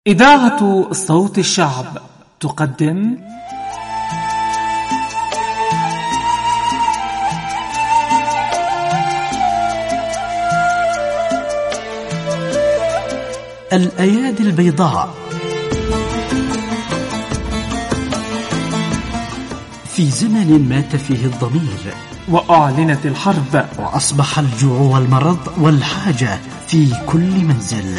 إذاعة صوت الشعب تقدم الأيادي البيضاء. في زمن مات فيه الضمير وأعلنت الحرب وأصبح الجوع والمرض والحاجة في كل منزل،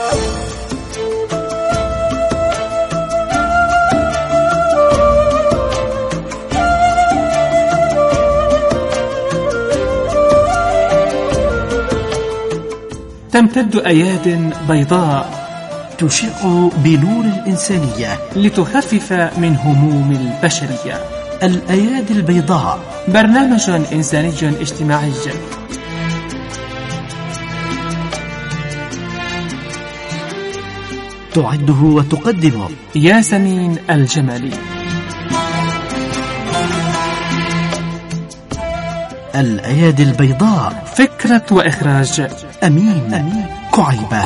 تمتد أياد بيضاء تشع بنور الإنسانية لتخفف من هموم البشرية. الأيادي البيضاء برنامج إنساني اجتماعي تعده وتقدمه ياسمين الجمالي. الأيادي البيضاء، فكرة وإخراج أمين كعيبة.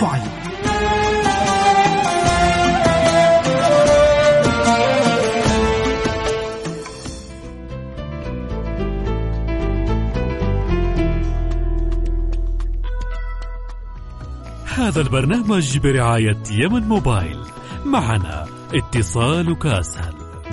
هذا البرنامج برعاية يمن موبايل. معنا اتصالك أسهل.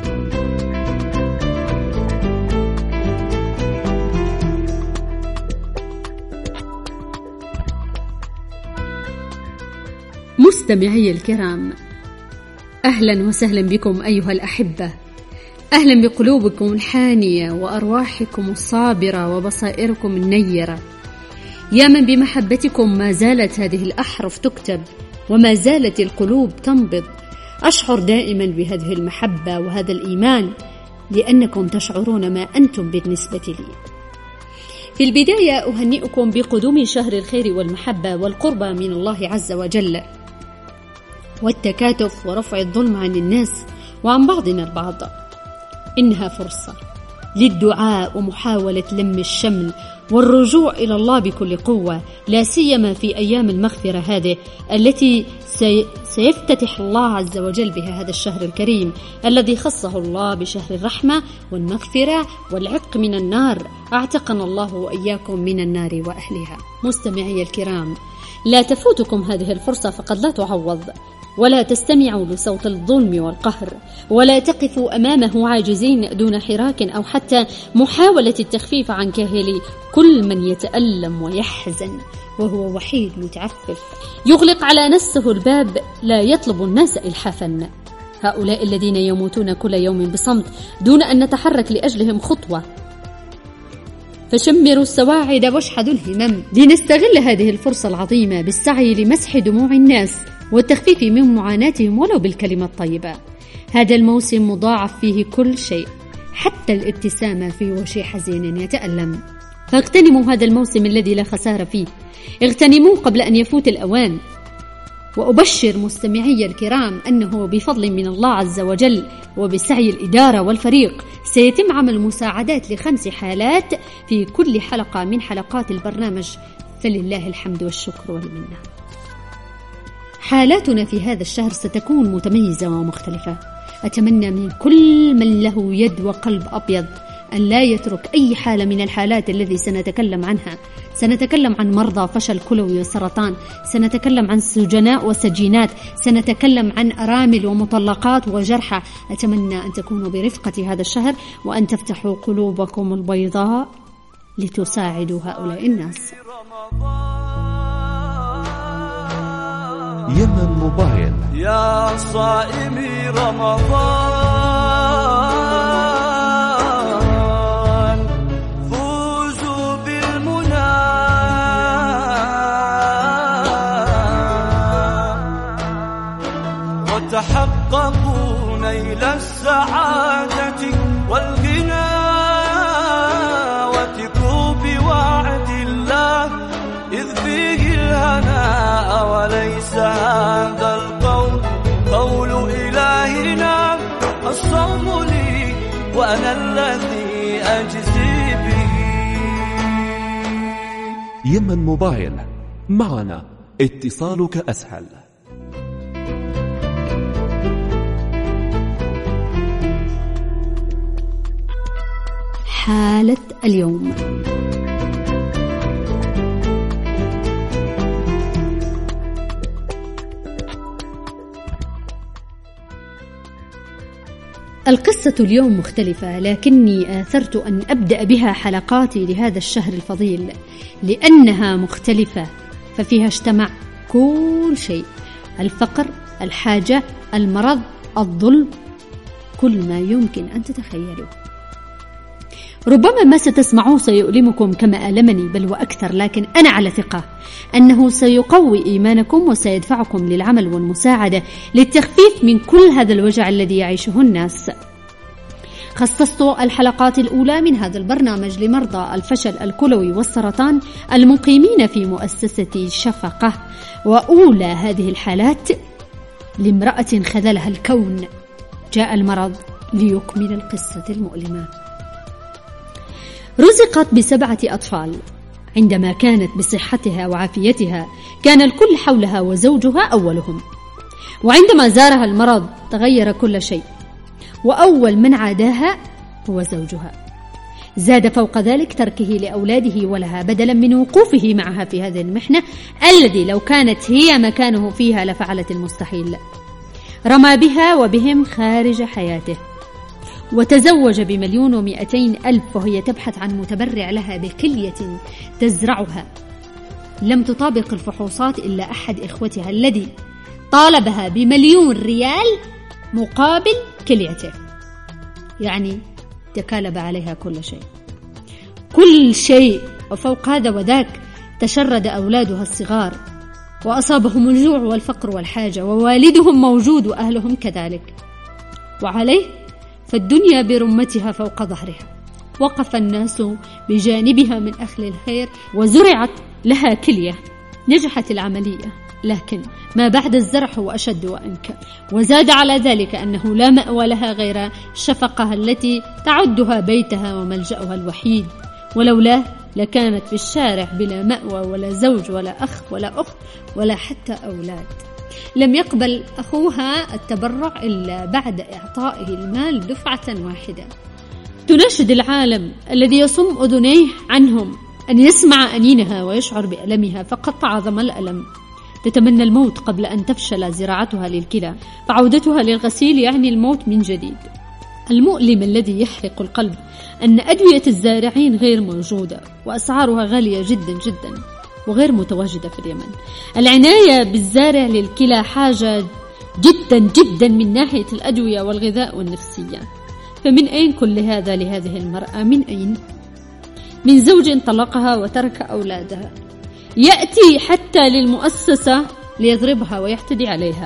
مستمعي الكرام، أهلا وسهلا بكم أيها الأحبة. أهلا بقلوبكم الحانية وأرواحكم الصابرة وبصائركم النيرة، يا من بمحبتكم ما زالت هذه الأحرف تكتب وما زالت القلوب تنبض. أشعر دائما بهذه المحبة وهذا الإيمان لأنكم تشعرون ما أنتم بالنسبة لي. في البداية أهنئكم بقدوم شهر الخير والمحبة والقربة من الله عز وجل، والتكاتف ورفع الظلم عن الناس وعن بعضنا البعض. إنها فرصة للدعاء ومحاولة لم الشمل والرجوع إلى الله بكل قوة، لا سيما في أيام المغفرة هذه التي سيفتتح الله عز وجل بها هذا الشهر الكريم الذي خصه الله بشهر الرحمة والمغفرة والعتق من النار. أعتقنا الله وإياكم من النار وأهلها. مستمعي الكرام، لا تفوتكم هذه الفرصة فقد لا تعوض، ولا تستمعوا لصوت الظلم والقهر، ولا تقفوا أمامه عاجزين دون حراك أو حتى محاولة التخفيف عن كاهل كل من يتألم ويحزن وهو وحيد متعفف يغلق على نفسه الباب، لا يطلب الناس إلحافا. هؤلاء الذين يموتون كل يوم بصمت دون أن نتحرك لأجلهم خطوة. فشمروا السواعد واشحذوا الهمم لنستغل هذه الفرصة العظيمة بالسعي لمسح دموع الناس والتخفيف من معاناتهم ولو بالكلمة الطيبة. هذا الموسم مضاعف فيه كل شيء، حتى الابتسامة في وجه حزين يتألم. فاغتنموا هذا الموسم الذي لا خسارة فيه، اغتنموه قبل أن يفوت الأوان. وأبشر مستمعي الكرام أنه بفضل من الله عز وجل وبسعي الإدارة والفريق سيتم عمل مساعدات ل5 حالات في كل حلقة من حلقات البرنامج، فلله الحمد والشكر والمنة. حالاتنا في هذا الشهر ستكون متميزة ومختلفة. أتمنى من كل من له يد وقلب أبيض أن لا يترك أي حالة من الحالات التي سنتكلم عنها. سنتكلم عن مرضى فشل كلوي وسرطان، سنتكلم عن سجناء وسجينات، سنتكلم عن أرامل ومطلقات وجرحى. أتمنى أن تكونوا برفقة هذا الشهر وأن تفتحوا قلوبكم البيضاء لتساعدوا هؤلاء الناس. يمن موبايل. يا صائمي رمضان، فوزوا بالمنى وتحققوا نيل السعادة والغنى، وثقوا بوعد الله إذ فيه الهناء، وليس هذا القول قول إلهنا. الصوم لي وأنا الذي أجزي به. يمن موبايل، معنا اتصالك أسهل. حالة اليوم. القصة اليوم مختلفة، لكني آثرت أن أبدأ بها حلقاتي لهذا الشهر الفضيل لأنها مختلفة، ففيها اجتمع كل شيء: الفقر، الحاجة، المرض، الظلم، كل ما يمكن أن تتخيلوا. ربما ما ستسمعوه سيؤلمكم كما ألمني بل وأكثر، لكن أنا على ثقة أنه سيقوي إيمانكم وسيدفعكم للعمل والمساعدة للتخفيف من كل هذا الوجع الذي يعيشه الناس. خصصت الحلقات الأولى من هذا البرنامج لمرضى الفشل الكلوي والسرطان المقيمين في مؤسسة شفقة، وأولى هذه الحالات لامرأة خذلها الكون، جاء المرض ليكمل القصة المؤلمة. رزقت ب7 أطفال. عندما كانت بصحتها وعافيتها كان الكل حولها وزوجها أولهم، وعندما زارها المرض تغير كل شيء، وأول من عاداها هو زوجها. زاد فوق ذلك تركه لأولاده ولها بدلا من وقوفه معها في هذه المحنة الذي لو كانت هي مكانه فيها لفعلت المستحيل. رمى بها وبهم خارج حياته، وتزوج ب1,200,000 وهي تبحث عن متبرع لها بكلية تزرعها. لم تطابق الفحوصات إلا أحد إخوتها الذي طالبها ب1,000,000 ريال مقابل كليته، يعني تكالب عليها كل شيء. وفوق هذا وذاك تشرد أولادها الصغار وأصابهم الجوع والفقر والحاجة، ووالدهم موجود وأهلهم كذلك، وعليه فالدنيا برمتها فوق ظهرها. وقف الناس بجانبها من أهل الخير وزرعت لها كلية. نجحت العملية، لكن ما بعد الزرع هو أشد وأنكى. وزاد على ذلك أنه لا مأوى لها غير شفقة التي تعدها بيتها وملجأها الوحيد، ولولاه لكانت في الشارع بلا مأوى ولا زوج ولا أخ ولا أخت ولا حتى أولاد. لم يقبل أخوها التبرع إلا بعد إعطائه المال دفعة واحدة. تناشد العالم الذي يصم أذنيه عنهم أن يسمع أنينها ويشعر بألمها، فقد تعظم الألم. تتمنى الموت قبل أن تفشل زراعتها للكلى، فعودتها للغسيل يعني الموت من جديد. المؤلم الذي يحرق القلب أن أدوية الزارعين غير موجودة، وأسعارها غالية جدا جدا وغير متواجدة في اليمن. العناية بالزارع للكلى حاجة جدا جدا من ناحية الأدوية والغذاء والنفسية. فمن أين كل هذا لهذه المرأة؟ من أين؟ من زوج طلقها وترك أولادها، يأتي حتى للمؤسسة ليضربها ويعتدي عليها،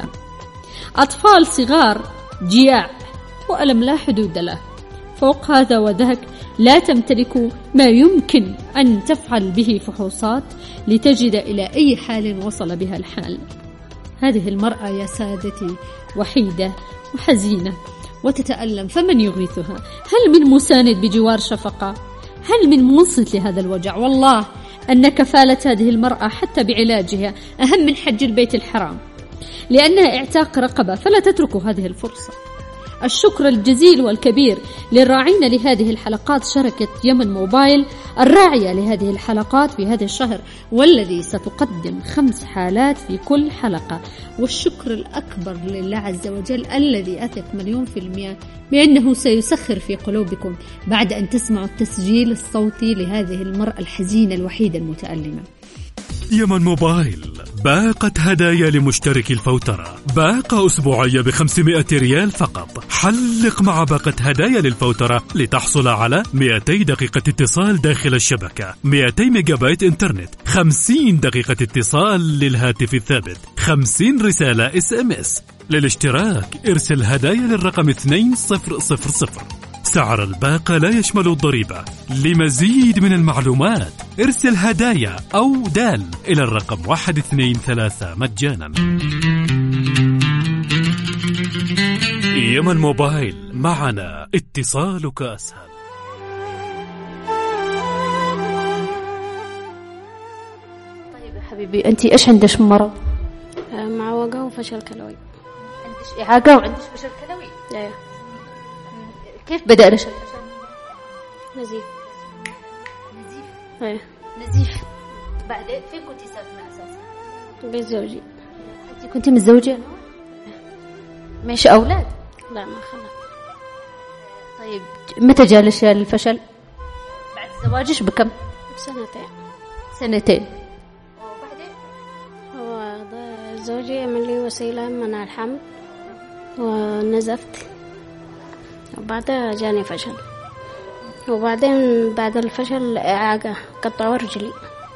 أطفال صغار، جياع وألم لا حدود له. فوق هذا وذاك لا تمتلك ما يمكن أن تفعل به فحوصات لتجد إلى أي حال وصل بها الحال. هذه المرأة يا سادتي وحيدة وحزينة وتتألم، فمن يغيثها؟ هل من مساند بجوار شفقة؟ هل من منصت لهذا الوجع؟ والله أن كفالة هذه المرأة حتى بعلاجها أهم من حج البيت الحرام، لأنها اعتاق رقبة، فلا تتركوا هذه الفرصة. الشكر الجزيل والكبير للراعين لهذه الحلقات، شركة يمن موبايل الراعية لهذه الحلقات في هذا الشهر، والذي ستقدم 5 حالات في كل حلقة. والشكر الأكبر لله عز وجل الذي أثق 1,000,000% بأنه سيسخر في قلوبكم بعد أن تسمعوا التسجيل الصوتي لهذه المرأة الحزينة الوحيدة المتألمة. يمن موبايل باقة هدايا لمشترك الفوترة، باقة أسبوعية ب500 ريال فقط. حلق مع باقة هدايا للفوترة لتحصل على 200 دقيقة اتصال داخل الشبكة، 200 ميجا بايت إنترنت، 50 دقيقة اتصال للهاتف الثابت، 50 رسالة SMS. للاشتراك ارسل هدايا للرقم 2000. سعر الباقة لا يشمل الضريبة. لمزيد من المعلومات ارسل هدايا أو دال إلى الرقم 123 مجانا. يمن موبايل، معنا اتصالك أسهل. طيب يا حبيبي، أنت إيش عندش مرض؟ معوقة وفشل كلوي. عندش إعاقة وعندش فشل كلوي؟ ايه. كيف بدأ الفشل؟ نزيف. نزيف. ايه نزيف. بعدين فين كنتي ساكنة أساسا؟ بيت زوجي. أنت كنتي متزوجة؟ ماشي أولاد؟ لا ما خلف. طيب متى جالش الفشل؟ بعد زواجش بكم؟ سنتين. وبعدين؟ هو زوجي عمل لي وسيلة منع الحمل ونزفت، وبعدها جاني فشل، وبعدين بعد الفشل إعاقة، قطعوا رجلي.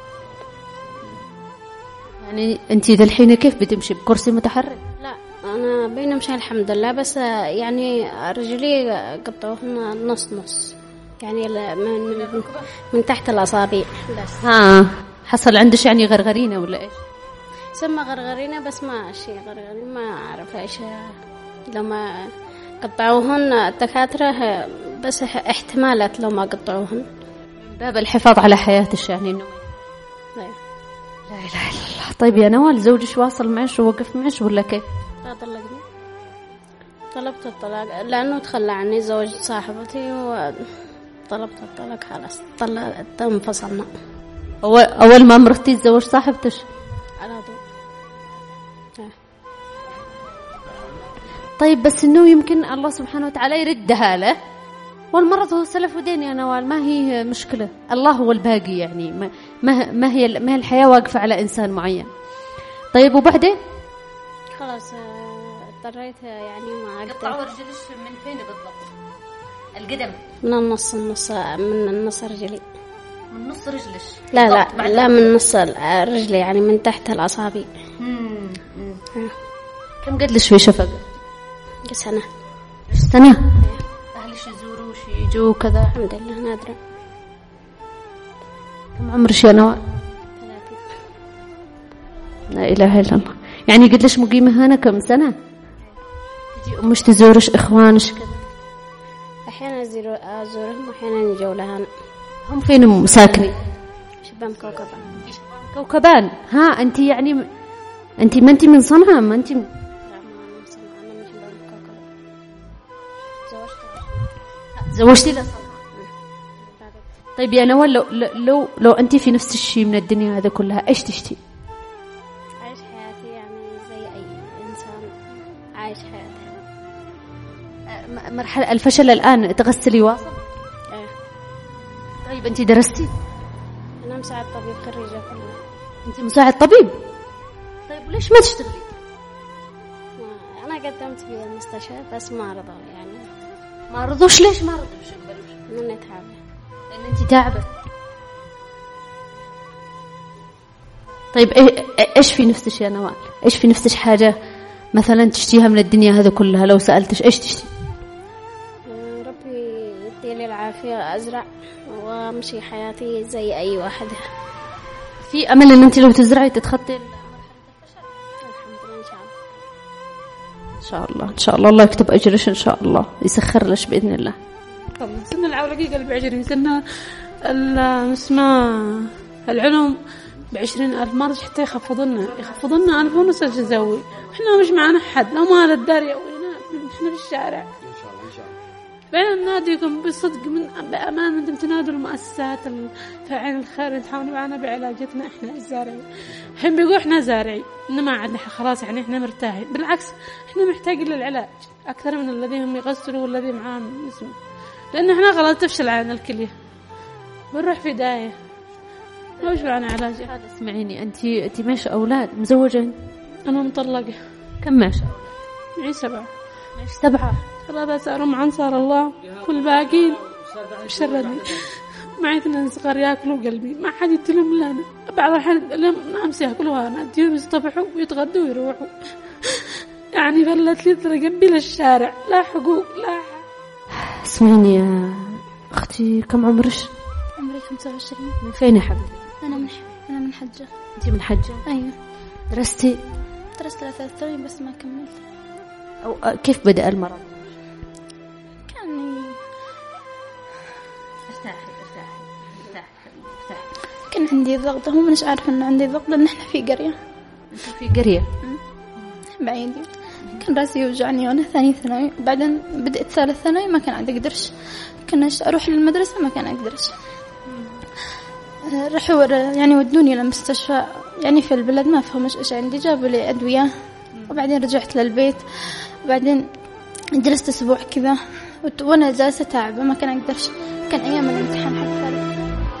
يعني أنت ذا الحين كيف بتمشي بكرسي متحرك؟ لا أنا بينمشي الحمد لله، بس يعني رجلي قطعوهن نص يعني من تحت الأصابع بس. حصل عندش يعني غرغرينة ولا إيش؟ سمى غرغرينة بس ما شيء غرغرينة، ما أعرف إيش لما قطعوهن الدكاترة، بس احتمالات لو ما قطعوهن باب الحفاظ على حياتش يعني إنه. لا إله إلا الله. طيب يا نوال زوجك واصل معش ووقف معش ولا كيف؟ لا طلقني، طلبت الطلاق لأنه تخلى عني زوج صاحبتي وطلبت الطلاق، خلاص انفصلنا. أول ما مرتي تزوج صاحبتش على طول. طيب بس إنه يمكن الله سبحانه وتعالى يردها له، والمرض هو سلف ودين يا نوال، ما هي مشكلة، الله هو الباقي يعني، ما هي الحياة واقفة على إنسان معين. طيب وبعدين؟ خلاص اضطريت يعني ما أقدر. قطعوا رجلش من فين بالضبط؟ القدم؟ من النص من النص رجلي. من نص رجلش؟ لا من نص رجلي يعني من تحت الأصابع. كم قدلش في شفق؟ سنة. أهلش يزوروش يجوا كذا؟ الحمد لله نادرة. كم عمرش يا نوال؟ 30. لا إله إلا الله. يعني قدلش مقيمة هنا كم سنة؟ تجي أمش تزورش إخوانش كذا؟ أحيانا أزورهم وأحيانا يجوا لهنا. هم فين ساكنين؟ شبان كوكبان. أنت يعني أنت ما أنت من صنعاء؟ ما أنت زوجتي لصنعاء. طيب يا نوال لو أنت في نفس الشيء من الدنيا هذا كلها إيش تشتي؟ عايش حياتي يعني زي أي إنسان عايش حياتي. مرحلة الفشل الآن تغسلي واصل؟ طيب أنت درستي؟ أنا مساعد طبيب خريجة كلها. أنت مساعد طبيب؟ طيب وليش ما تشتغلي؟ أنا قدمت في المستشفى بس ما رضوا يعني. ما رضوش؟ ليش ما رضوش؟ لأني تعبة. لأن أنت تعبة. طيب إيش في نفسك يا نوال؟ إيش في نفسك حاجة مثلا تشتيها من الدنيا هذا كلها؟ لو سألتش إيش تشتي؟ ربي يديلي العافية أزرع وأمشي حياتي زي أي واحدة. في أمل إن أنت لو تزرعي تتخطي مرحلة الفشل؟ الحمد لله إن شاء الله. إن شاء الله إن شاء الله الله يكتب أجرش إن شاء الله، يسخر لش بإذن الله. طبعا سن العولقي قلب 20 سنة اسمه العلوم ب20,000 مرة حتى يخفضونا 1000 ونص الجزاوي. إحنا مش معنا حد، لو ما للدار يوينا إحنا في الشارع. بين نناديكم بصدق بأمانة، أنتم تنادوا المؤسسات الفاعلين الخير تحاولوا معنا بعلاجتنا إحنا الزارعين. الحين بيقولوا إحنا زارعين إنما عندنا خلاص يعني إحنا مرتاحين، بالعكس إحنا محتاجين للعلاج أكثر من الذين هم يغسلوا والذين معاهم اسمه، لأن إحنا خلاص تفشل عنا الكلية بنروح في داية ما مش معنا علاج. هذا اسمعيني، أنت ماشي أولاد مزوجة؟ أنا مطلقة. كم ماشي؟ معي 7. ماشي 7. خلاص أسألهم عن صار الله والباقين شردني. معي 2 صغار ياكلوا قلبي، ما حد يتلم لنا. بعض الحين لهم أمس ياكلوا أنا أديهم يصطبحوا ويتغدوا ويروحوا. يعني فلت لي ترقبي للشارع، لا حقوق لا. اسمعيني يا أختي، كم عمرش؟ عمري 25. من فين يا حبيبي؟ أنا من حجة. أنت من حجة؟ أيوة. درست 3 سنين بس ما كملت. أو كيف بدأ المرض؟ كان عندي ضغط، هو مش عارف إنه عندي ضغط لأن إحنا في قرية. أنت في قرية؟ بعيد. كان راسي يوجعني وأنا ثاني ثانوي. بعدين بدأت ثالث ثانوي ما كان عندي أقدرش، كناش أروح للمدرسة ما كان أقدرش. راحوا يعني ودوني للمستشفى يعني في البلد ما فهمش إيش عندي، جابوا لي أدوية وبعدين رجعت للبيت. وبعدين جلست أسبوع كذا وأنا جالسة تعبة ما كان أقدرش. كان أيام الامتحان حق ثالث.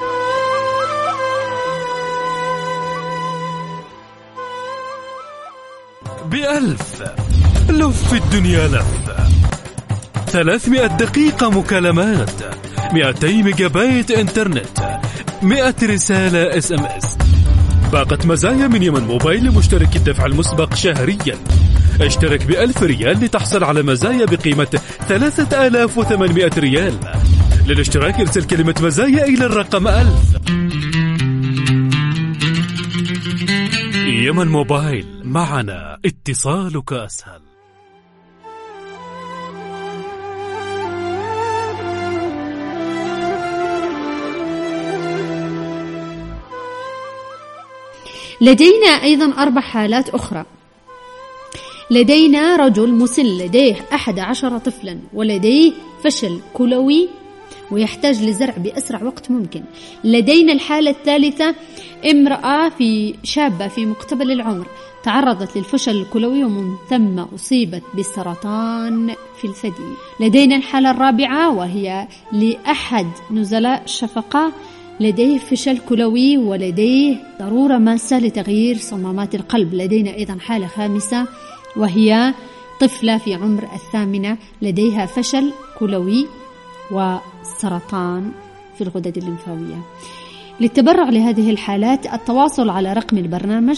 ب1000 لف الدنيا لف، 300 دقيقة مكالمات، 200 ميجا بايت انترنت، 100 رسالة SMS. باقة مزايا من يمن موبايل لمشترك الدفع المسبق شهريا. اشترك ب1000 ريال لتحصل على مزايا بقيمة 3800 ريال. للاشتراك ارسل كلمة مزايا إلى الرقم 1000. يمن موبايل، معنا اتصالك أسهل. لدينا أيضا 4 حالات أخرى. لدينا رجل مسن لديه 11 طفلا ولديه فشل كلوي ويحتاج لزرع بأسرع وقت ممكن. لدينا الحالة الثالثة، امرأة شابة في مقتبل العمر تعرضت للفشل الكلوي ومن ثم أصيبت بالسرطان في الثدي. لدينا الحالة الرابعة وهي لأحد نزلاء الشفقة لديه فشل كلوي ولديه ضرورة ماسة لتغيير صمامات القلب. لدينا أيضا حالة خامسة وهي طفلة في عمر 8 لديها فشل كلوي وسرطان في الغدد الليمفاوية. للتبرع لهذه الحالات التواصل على رقم البرنامج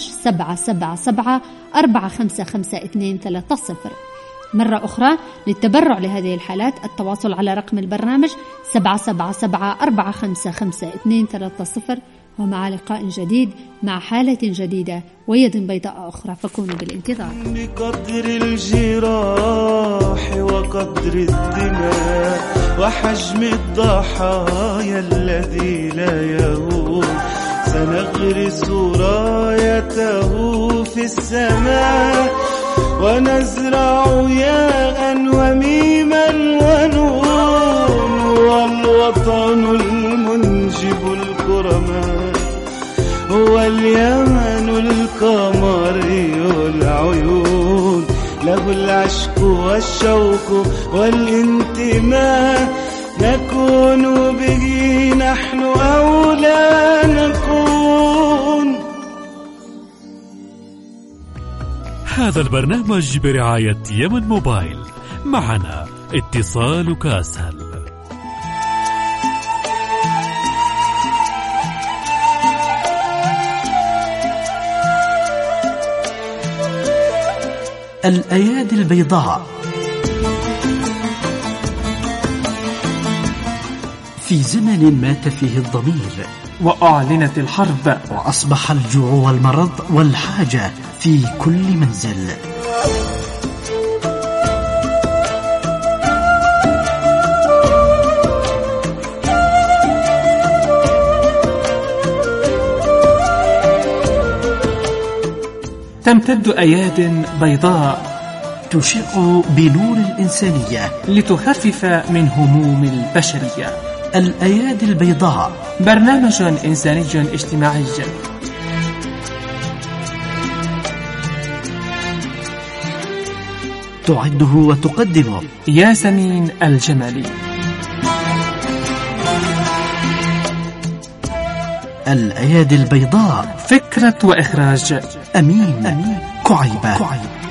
777-455-230. مرة أخرى للتبرع لهذه الحالات التواصل على رقم البرنامج 777-455-230. ومع لقاء جديد مع حالة جديدة ويد بيضاء أخرى، فكونوا بالانتظار. بقدر الجراح وقدر الدماء وحجم الضحايا الذي لا يهون سنغرس رايته في السماء ونزرع ياء وميما ونون والوطن المنجب الكرماء هو اليمن القمري العيون له العشق والشوق والانتماء نكون به نحن أو لا نكون. هذا البرنامج برعاية يمن موبايل، معنا اتصالك أسهل. الأيادي البيضاء. في زمن مات فيه الضمير وأعلنت الحرب وأصبح الجوع والمرض والحاجة في كل منزل، تمتد أياد بيضاء تشع بنور الإنسانية لتخفف من هموم البشرية. الأيادي البيضاء، برنامج إنساني اجتماعي تعده وتقدمه ياسمين الجمالي. الأيادي البيضاء، فكرة وإخراج أمين كعيبة.